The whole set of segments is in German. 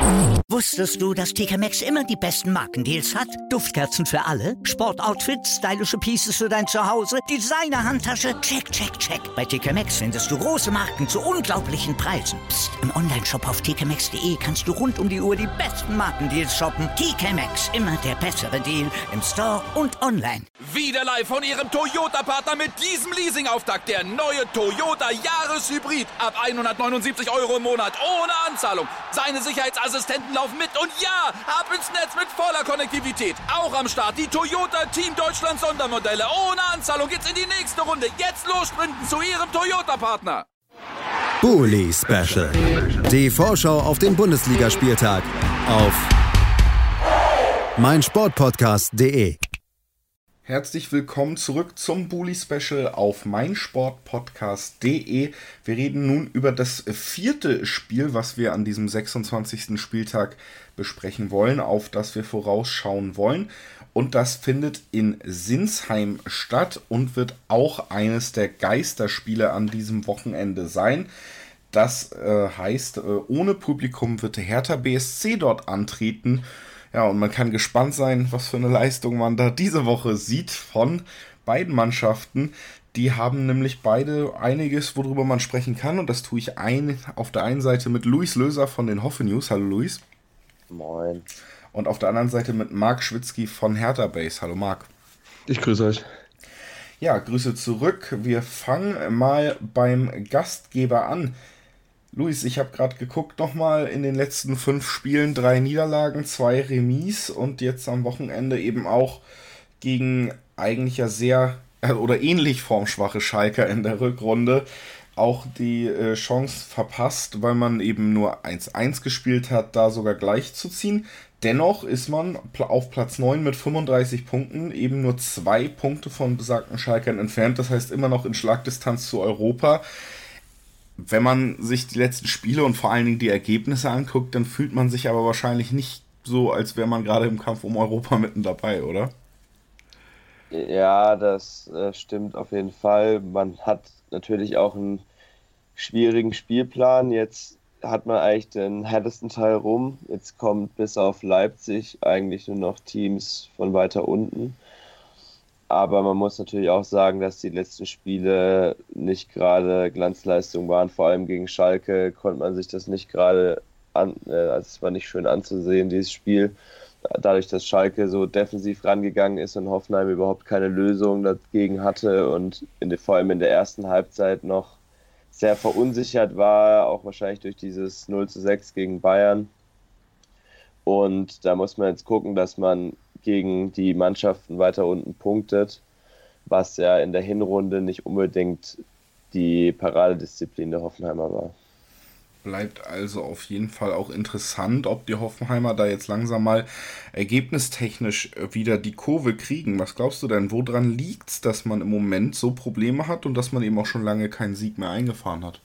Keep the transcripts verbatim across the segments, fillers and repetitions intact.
Wusstest du, dass T K Maxx immer die besten Markendeals hat? Duftkerzen für alle, Sportoutfits, stylische Pieces für dein Zuhause, Designer-Handtasche, check, check, check. Bei T K Maxx findest du große Marken zu unglaublichen Preisen. Psst. Im Onlineshop auf t k maxx punkt d e kannst du rund um die Uhr die besten Markendeals shoppen. T K Maxx, immer der bessere Deal im Store und online. Wieder live von Ihrem Toyota-Partner mit diesem Leasing-Auftakt. Der neue Toyota Jahreshybrid. Ab hundertneunundsiebzig Euro im Monat. Ohne Anzahlung. Seine Sicherheitsassistenten laufen mit. Und ja, ab ins Netz mit voller Konnektivität. Auch am Start die Toyota Team Deutschland Sondermodelle. Ohne Anzahlung geht's in die nächste Runde. Jetzt los sprinten zu Ihrem Toyota-Partner. Bully Special. Die Vorschau auf den Bundesligaspieltag auf meinsportpodcast punkt de. Herzlich willkommen zurück zum Bully Special auf meinsportpodcast punkt de. Wir reden nun über das vierte Spiel, was wir an diesem sechsundzwanzigsten Spieltag besprechen wollen, auf das wir vorausschauen wollen. Und das findet in Sinsheim statt und wird auch eines der Geisterspiele an diesem Wochenende sein. Das äh, heißt, äh, ohne Publikum wird der Hertha B S C dort antreten. Ja, und man kann gespannt sein, was für eine Leistung man da diese Woche sieht von beiden Mannschaften. Die haben nämlich beide einiges, worüber man sprechen kann. Und das tue ich ein, auf der einen Seite mit Luis Löser von den Hoffe News. Hallo Luis. Moin. Und auf der anderen Seite mit Marc Schwitzky von Hertha Base. Hallo Marc. Ich grüße euch. Ja, Grüße zurück. Wir fangen mal beim Gastgeber an. Luis, ich habe gerade geguckt nochmal in den letzten fünf Spielen, drei Niederlagen, zwei Remis und jetzt am Wochenende eben auch gegen eigentlich ja sehr äh, oder ähnlich formschwache Schalker in der Rückrunde auch die äh, Chance verpasst, weil man eben nur eins eins gespielt hat, da sogar gleich zu ziehen. Dennoch ist man auf Platz neun mit fünfunddreißig Punkten, eben nur zwei Punkte von besagten Schalkern entfernt, das heißt immer noch in Schlagdistanz zu Europa. Wenn man sich die letzten Spiele und vor allen Dingen die Ergebnisse anguckt, dann fühlt man sich aber wahrscheinlich nicht so, als wäre man gerade im Kampf um Europa mitten dabei, oder? Ja, das äh, stimmt auf jeden Fall. Man hat natürlich auch einen schwierigen Spielplan. Jetzt hat man eigentlich den härtesten Teil rum. Jetzt kommt bis auf Leipzig eigentlich nur noch Teams von weiter unten. Aber man muss natürlich auch sagen, dass die letzten Spiele nicht gerade Glanzleistung waren. Vor allem gegen Schalke konnte man sich das nicht gerade an, äh, also es war nicht schön anzusehen, dieses Spiel. Dadurch, dass Schalke so defensiv rangegangen ist und Hoffenheim überhaupt keine Lösung dagegen hatte und in der, vor allem in der ersten Halbzeit noch sehr verunsichert war, auch wahrscheinlich durch dieses null zu sechs gegen Bayern. Und da muss man jetzt gucken, dass man gegen die Mannschaften weiter unten punktet, was ja in der Hinrunde nicht unbedingt die Paradedisziplin der Hoffenheimer war. Bleibt also auf jeden Fall auch interessant, ob die Hoffenheimer da jetzt langsam mal ergebnistechnisch wieder die Kurve kriegen. Was glaubst du denn, woran liegt es, dass man im Moment so Probleme hat und dass man eben auch schon lange keinen Sieg mehr eingefahren hat?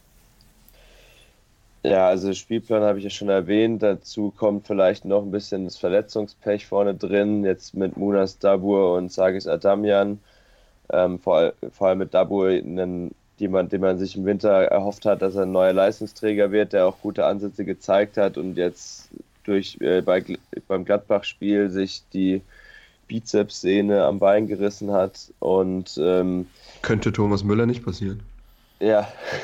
Ja, also Spielplan habe ich ja schon erwähnt. Dazu kommt vielleicht noch ein bisschen das Verletzungspech vorne drin. Jetzt mit Munas Dabur und Sagis Adamian. Ähm, vor, vor allem mit Dabur, einen, jemand, den man sich im Winter erhofft hat, dass er ein neuer Leistungsträger wird, der auch gute Ansätze gezeigt hat und jetzt durch äh, bei, beim Gladbach-Spiel sich die Bizepssehne am Bein gerissen hat. Und ähm, könnte Thomas Müller nicht passieren. Ja.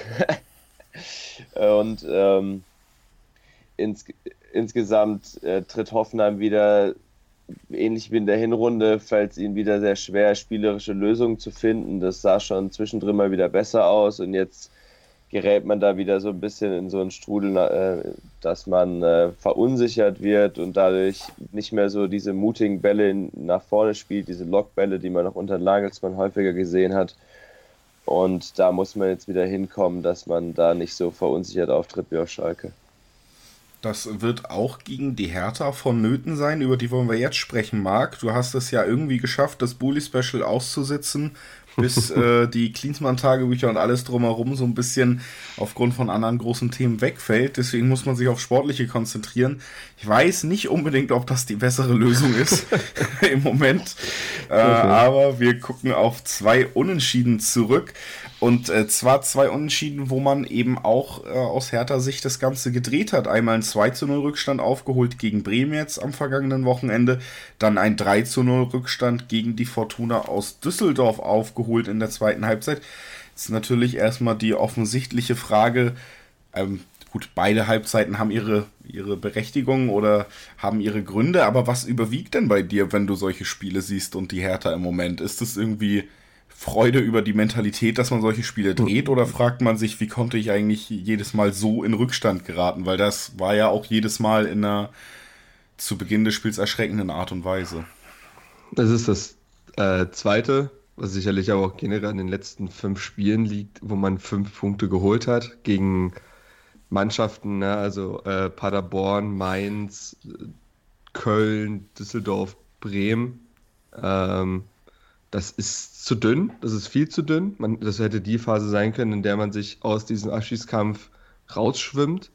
Und ähm, ins, insgesamt äh, tritt Hoffenheim wieder, ähnlich wie in der Hinrunde, fällt es ihnen wieder sehr schwer, spielerische Lösungen zu finden. Das sah schon zwischendrin mal wieder besser aus und jetzt gerät man da wieder so ein bisschen in so einen Strudel, äh, dass man äh, verunsichert wird und dadurch nicht mehr so diese mutigen Bälle nach vorne spielt, diese Lockbälle, die man auch unter Nagelsmann häufiger gesehen hat. Und da muss man jetzt wieder hinkommen, dass man da nicht so verunsichert auftritt wie auf Schalke. Das wird auch gegen die Hertha vonnöten sein, über die wollen wir jetzt sprechen, Marc. Du hast es ja irgendwie geschafft, das Bully-Special auszusitzen, bis äh, die Klinsmann-Tagebücher und alles drumherum so ein bisschen aufgrund von anderen großen Themen wegfällt. Deswegen muss man sich auf Sportliche konzentrieren. Ich weiß nicht unbedingt, ob das die bessere Lösung ist im Moment. Äh, aber wir gucken auf zwei Unentschieden zurück. Und äh, zwar zwei Unentschieden, wo man eben auch äh, aus Hertha Sicht das Ganze gedreht hat. Einmal ein zwei zu null Rückstand aufgeholt gegen Bremen jetzt am vergangenen Wochenende. Dann ein drei zu null Rückstand gegen die Fortuna aus Düsseldorf aufgeholt in der zweiten Halbzeit. Das ist natürlich erstmal die offensichtliche Frage, ähm, gut, beide Halbzeiten haben ihre, ihre Berechtigung oder haben ihre Gründe, aber was überwiegt denn bei dir, wenn du solche Spiele siehst und die Hertha im Moment? Ist es irgendwie Freude über die Mentalität, dass man solche Spiele dreht, oder fragt man sich, wie konnte ich eigentlich jedes Mal so in Rückstand geraten? Weil das war ja auch jedes Mal in einer zu Beginn des Spiels erschreckenden Art und Weise. Das ist das äh, Zweite, was sicherlich aber auch generell an den letzten fünf Spielen liegt, wo man fünf Punkte geholt hat gegen Mannschaften, ne? Also äh, Paderborn, Mainz, Köln, Düsseldorf, Bremen. Ähm, das ist zu dünn, das ist viel zu dünn. Man, das hätte die Phase sein können, in der man sich aus diesem Abschiedskampf rausschwimmt.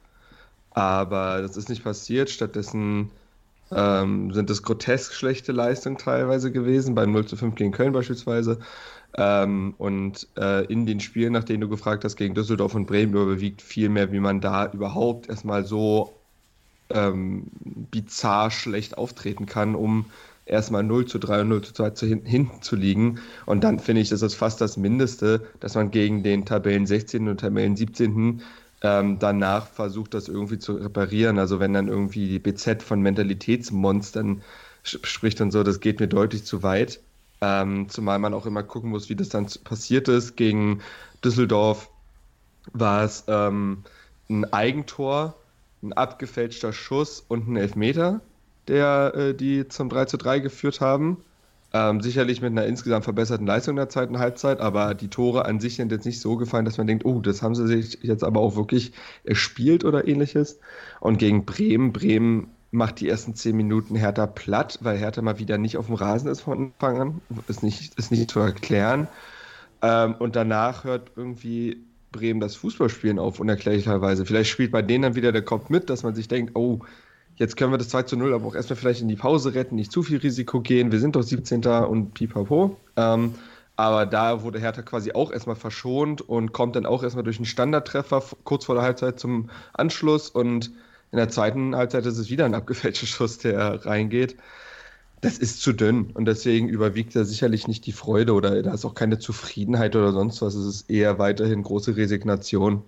Aber das ist nicht passiert. Stattdessen ähm, sind es grotesk schlechte Leistungen teilweise gewesen, beim null zu fünf gegen Köln beispielsweise. Ähm, und äh, in den Spielen, nach denen du gefragt hast, gegen Düsseldorf und Bremen, überwiegt viel mehr, wie man da überhaupt erstmal so ähm, bizarr schlecht auftreten kann, um erstmal null zu drei und null zu zwei zu hin- hinten zu liegen. Und dann finde ich, das ist fast das Mindeste, dass man gegen den Tabellen sechzehnten und Tabellen siebzehnten ähm, danach versucht, das irgendwie zu reparieren. Also wenn dann irgendwie die B Z von Mentalitätsmonstern sch- spricht und so, das geht mir deutlich zu weit. Ähm, zumal man auch immer gucken muss, wie das dann passiert ist. Gegen Düsseldorf war es ähm, ein Eigentor, ein abgefälschter Schuss und ein Elfmeter, der äh, die zum drei zu drei geführt haben. Ähm, sicherlich mit einer insgesamt verbesserten Leistung in der zweiten Halbzeit, aber die Tore an sich sind jetzt nicht so gefallen, dass man denkt, oh, das haben sie sich jetzt aber auch wirklich erspielt oder ähnliches. Und gegen Bremen, Bremen macht die ersten zehn Minuten Hertha platt, weil Hertha mal wieder nicht auf dem Rasen ist von Anfang an. Ist nicht, ist nicht zu erklären. Ähm, und danach hört irgendwie Bremen das Fußballspielen auf, unerklärlicherweise. Vielleicht spielt bei denen dann wieder der Kopf mit, dass man sich denkt, oh, jetzt können wir das zwei zu null aber auch erstmal vielleicht in die Pause retten, nicht zu viel Risiko gehen. Wir sind doch siebzehnter und pipapo. Ähm, aber da wurde Hertha quasi auch erstmal verschont und kommt dann auch erstmal durch einen Standardtreffer kurz vor der Halbzeit zum Anschluss. Und in der zweiten Halbzeit ist es wieder ein abgefälschter Schuss, der reingeht. Das ist zu dünn und deswegen überwiegt da sicherlich nicht die Freude oder da ist auch keine Zufriedenheit oder sonst was. Es ist eher weiterhin große Resignation.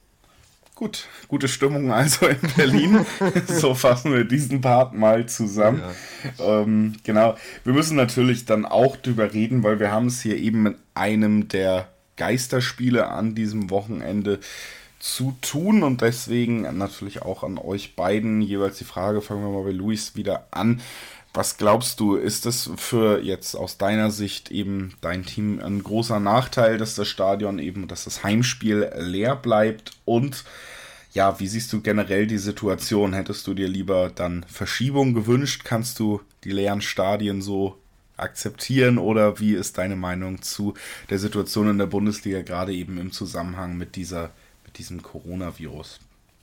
Gut, gute Stimmung also in Berlin. So fassen wir diesen Part mal zusammen. Ja. Ähm, genau. Wir müssen natürlich dann auch drüber reden, weil wir haben es hier eben mit einem der Geisterspiele an diesem Wochenende zu tun und deswegen natürlich auch an euch beiden jeweils die Frage, fangen wir mal bei Luis wieder an. Was glaubst du, ist das für jetzt aus deiner Sicht eben dein Team ein großer Nachteil, dass das Stadion eben, dass das Heimspiel leer bleibt? Und ja, wie siehst du generell die Situation? Hättest du dir lieber dann Verschiebung gewünscht? Kannst du die leeren Stadien so akzeptieren? Oder wie ist deine Meinung zu der Situation in der Bundesliga, gerade eben im Zusammenhang mit dieser, mit diesem Coronavirus?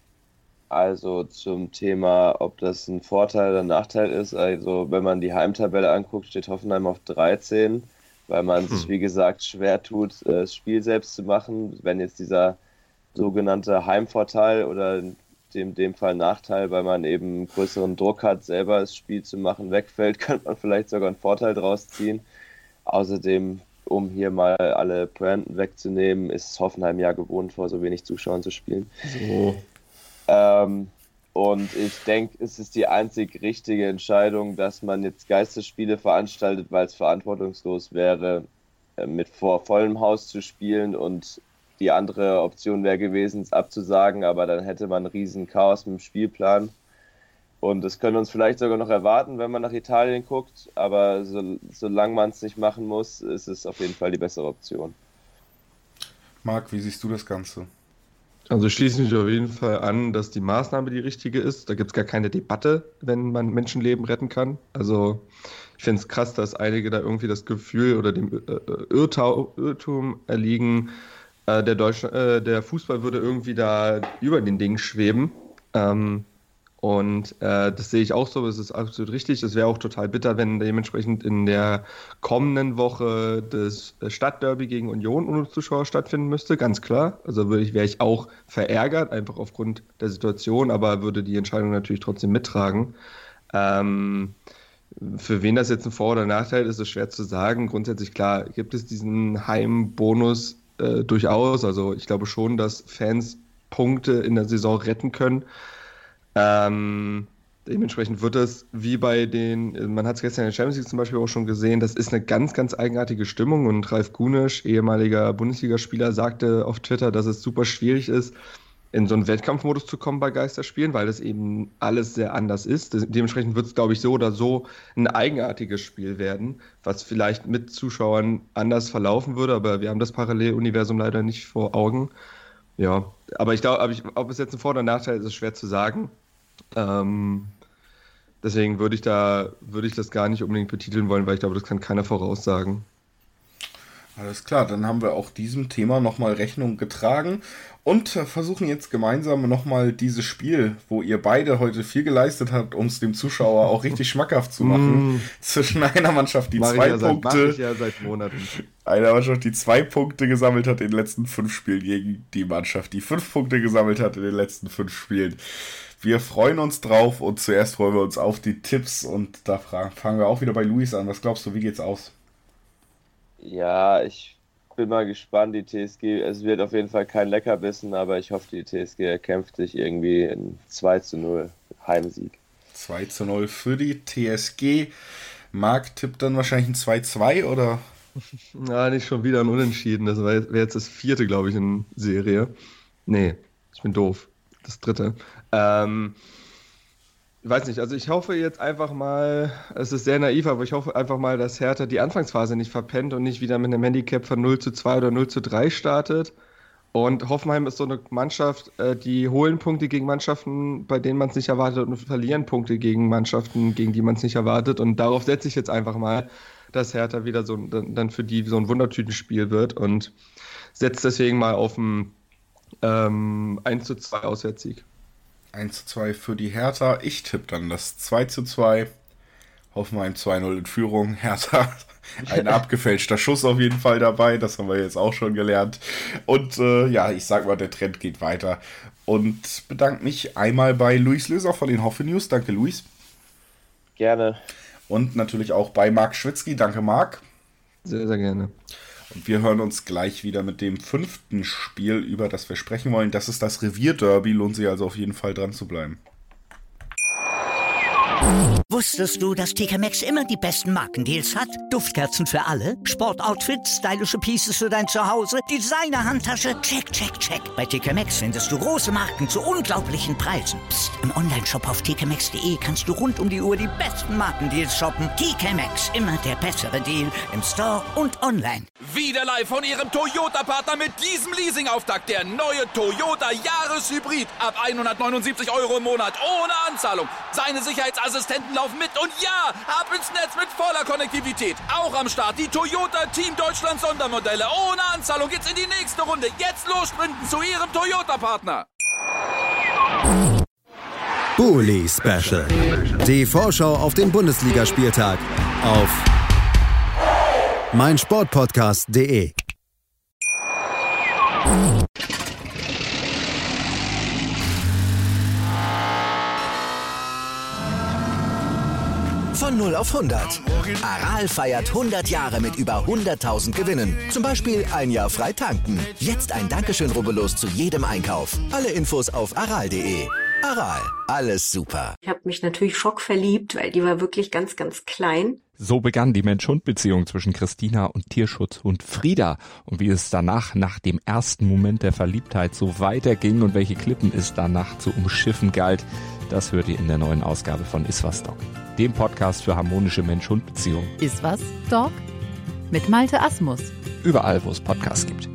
Also zum Thema, ob das ein Vorteil oder ein Nachteil ist. Also wenn man die Heimtabelle anguckt, steht Hoffenheim auf dreizehn, weil man sich, wie gesagt, schwer tut, das Spiel selbst zu machen. Wenn jetzt dieser sogenannte Heimvorteil oder in dem, dem Fall Nachteil, weil man eben größeren Druck hat, selber das Spiel zu machen, wegfällt, könnte man vielleicht sogar einen Vorteil draus ziehen. Außerdem, um hier mal alle Pointen wegzunehmen, ist Hoffenheim ja gewohnt, vor so wenig Zuschauern zu spielen. So. Ähm, und ich denke, es ist die einzig richtige Entscheidung, dass man jetzt Geisterspiele veranstaltet, weil es verantwortungslos wäre, äh, mit vor vollem Haus zu spielen, und die andere Option wäre gewesen, es abzusagen, aber dann hätte man ein riesen Chaos mit dem Spielplan. Und das können wir uns vielleicht sogar noch erwarten, wenn man nach Italien guckt, aber so, solange man es nicht machen muss, ist es auf jeden Fall die bessere Option. Marc, wie siehst du das Ganze? Also schließe mich auf jeden Fall an, dass die Maßnahme die richtige ist. Da gibt es gar keine Debatte, wenn man Menschenleben retten kann. Also ich finde es krass, dass einige da irgendwie das Gefühl oder dem Irrtum, Irrtum erliegen, der, Deutsch, der Fußball würde irgendwie da über den Dingen schweben. Und äh, das sehe ich auch so, das ist absolut richtig. Es wäre auch total bitter, wenn dementsprechend in der kommenden Woche das Stadtderby gegen Union ohne Zuschauer stattfinden müsste, ganz klar. Also würde ich, wäre ich auch verärgert, einfach aufgrund der Situation, aber würde die Entscheidung natürlich trotzdem mittragen. Ähm, für wen das jetzt ein Vor- oder Nachteil ist, ist schwer zu sagen. Grundsätzlich, klar, gibt es diesen Heimbonus äh, durchaus. Also ich glaube schon, dass Fans Punkte in der Saison retten können. Ähm, dementsprechend wird es wie bei den, man hat es gestern in der Champions League zum Beispiel auch schon gesehen, das ist eine ganz, ganz eigenartige Stimmung und Ralf Gunesch, ehemaliger Bundesligaspieler, sagte auf Twitter, dass es super schwierig ist, in so einen Wettkampfmodus zu kommen bei Geisterspielen, weil das eben alles sehr anders ist. Dementsprechend wird es, glaube ich, so oder so ein eigenartiges Spiel werden, was vielleicht mit Zuschauern anders verlaufen würde, aber wir haben das Paralleluniversum leider nicht vor Augen. Ja, aber ich glaube, ob es jetzt ein Vor- oder Nachteil ist, ist schwer zu sagen. Ähm, deswegen würde ich da, würde ich das gar nicht unbedingt betiteln wollen, weil ich glaube, das kann keiner voraussagen. Alles klar, dann haben wir auch diesem Thema nochmal Rechnung getragen und versuchen jetzt gemeinsam nochmal dieses Spiel, wo ihr beide heute viel geleistet habt, um es dem Zuschauer auch richtig schmackhaft zu machen, mm. zwischen einer Mannschaft, die mach zwei ich ja Punkte, seit, mach ich ja seit Monaten. Einer Mannschaft, die zwei Punkte gesammelt hat in den letzten fünf Spielen, gegen die Mannschaft, die fünf Punkte gesammelt hat in den letzten fünf Spielen. Wir freuen uns drauf und zuerst freuen wir uns auf die Tipps und da fangen wir auch wieder bei Luis an. Was glaubst du, wie geht's aus? Ja, ich bin mal gespannt. Die T S G, es wird auf jeden Fall kein Leckerbissen, aber ich hoffe, die T S G erkämpft sich irgendwie in zwei zu null Heimsieg. zwei zu null für die T S G. Marc tippt dann wahrscheinlich ein zwei zwei, oder? Na, nicht schon wieder ein Unentschieden. Das wäre jetzt das vierte, glaube ich, in Serie. Nee, ich bin doof. Das dritte. Ähm... Ich weiß nicht, also ich hoffe jetzt einfach mal, es ist sehr naiv, aber ich hoffe einfach mal, dass Hertha die Anfangsphase nicht verpennt und nicht wieder mit einem Handicap von null zu zwei oder null zu drei startet. Und Hoffenheim ist so eine Mannschaft, die holen Punkte gegen Mannschaften, bei denen man es nicht erwartet und verlieren Punkte gegen Mannschaften, gegen die man es nicht erwartet. Und darauf setze ich jetzt einfach mal, dass Hertha wieder so dann für die so ein Wundertütenspiel wird und setze deswegen mal auf einen ähm, eins zu zwei Auswärtssieg. eins zu zwei für die Hertha. Ich tippe dann das zwei zu zwei. Hoffenheim zwei null in Führung. Hertha, ein abgefälschter Schuss auf jeden Fall dabei. Das haben wir jetzt auch schon gelernt. Und äh, ja, ich sag mal, der Trend geht weiter. Und bedanke mich einmal bei Luis Löser von den Hoffe News. Danke, Luis. Gerne. Und natürlich auch bei Marc Schwitzky. Danke, Marc. Sehr, sehr gerne. Und wir hören uns gleich wieder mit dem fünften Spiel, über das wir sprechen wollen. Das ist das Revierderby. Lohnt sich also auf jeden Fall dran zu bleiben. Wusstest du, dass T K Maxx immer die besten Markendeals hat? Duftkerzen für alle, Sportoutfits, stylische Pieces für dein Zuhause, Designer-Handtasche, check, check, check. Bei T K Maxx findest du große Marken zu unglaublichen Preisen. Psst. Im Onlineshop auf t k maxx punkt d e kannst du rund um die Uhr die besten Markendeals shoppen. T K Maxx, immer der bessere Deal im Store und online. Wieder live von ihrem Toyota-Partner mit diesem Leasing-Auftakt. Der neue Toyota Jahreshybrid. Ab hundertneunundsiebzig Euro im Monat ohne Anzahlung. Seine Sicherheitsassistenten laufen mit und ja, ab ins Netz mit voller Konnektivität. Auch am Start die Toyota Team Deutschland Sondermodelle. Ohne Anzahlung geht's in die nächste Runde. Jetzt los sprinten zu ihrem Toyota-Partner. Bully Special. Die Vorschau auf den Bundesligaspieltag auf meinsportpodcast punkt de. Von null auf hundert. Aral feiert hundert Jahre mit über hunderttausend Gewinnen. Zum Beispiel ein Jahr frei tanken. Jetzt ein Dankeschön, rubbellos zu jedem Einkauf. Alle Infos auf aral punkt de. Aral, alles super. Ich habe mich natürlich schockverliebt, weil die war wirklich ganz, ganz klein. So begann die Mensch-Hund-Beziehung zwischen Christina und Tierschutzhund Frieda. Und wie es danach, nach dem ersten Moment der Verliebtheit, so weiterging und welche Klippen es danach zu umschiffen galt, das hört ihr in der neuen Ausgabe von Iswas Dog, dem Podcast für harmonische Mensch-Hund-Beziehungen. Iswas Dog? Mit Malte Asmus. Überall, wo es Podcasts gibt.